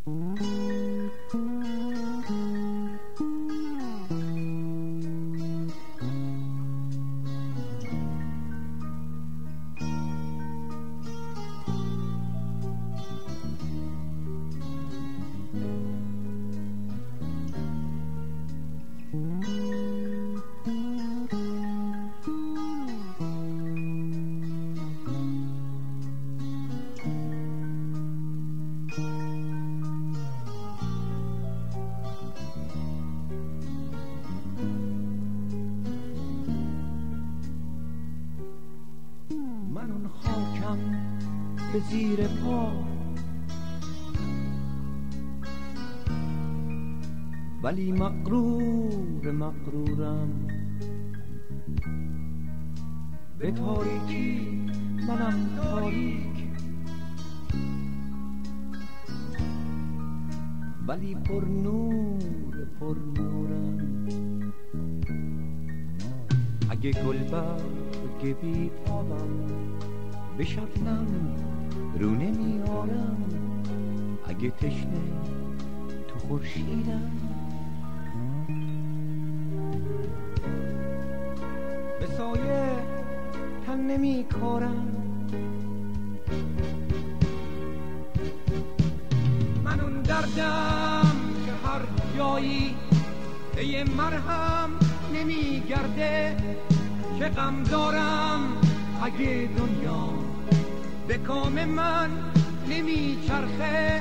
به زیر پا ولی مغرورم به تاریکی منم تاریک ولی پر نورم اگه گلبرگ بی تابم به شبنم رو نمیارم اگه تشنه تو خورشیدم به سایه تن نمی کارم من اون دردم که هر جایی به یه مرهم نمی گرده چه غم دارم اگه دنیا به کام من نمی چرخه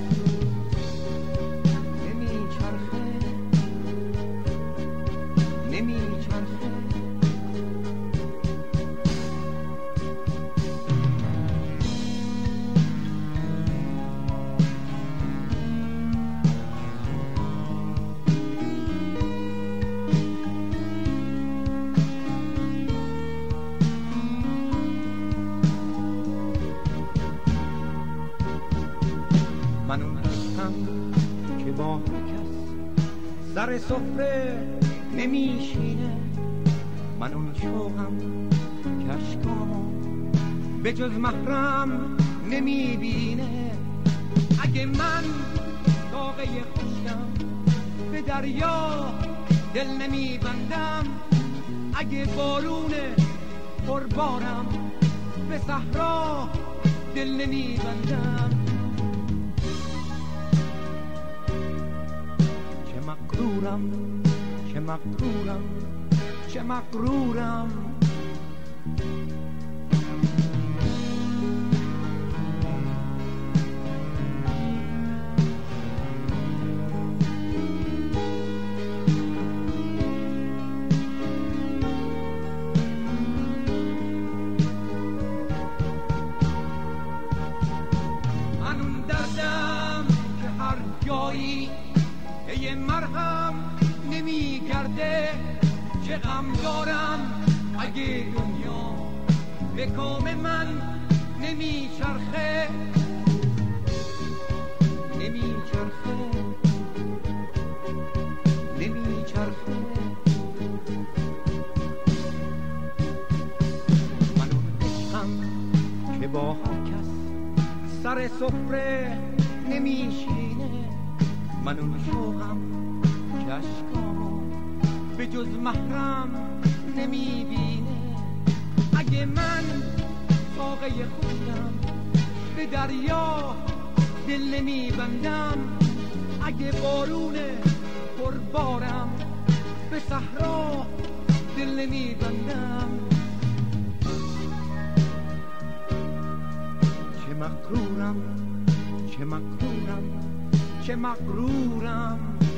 من اون عشقم که با هر کس سر سفره نمیشینه من اون شوقم که اشکامو به جز محرم نمیبینه اگه من داغه خشکم به دریا دل نمیبندم اگه بارون پربارم به صحرا دل نمیبندم چه مغرورم من اون دردم که هر جایی به یه مرهم نمی گرده چه غم دارم اگه دنیا به کام من نمی چرخه من اون عشقم که با هر کس سر سفره نمیشینه من اون شوقم که اشکامو به جز محرم نمیبینه اگه من ساقه خودم به دریا دل نمیبندم اگه بارون پربارم به صحرا دل نمیبندم چه مغرورم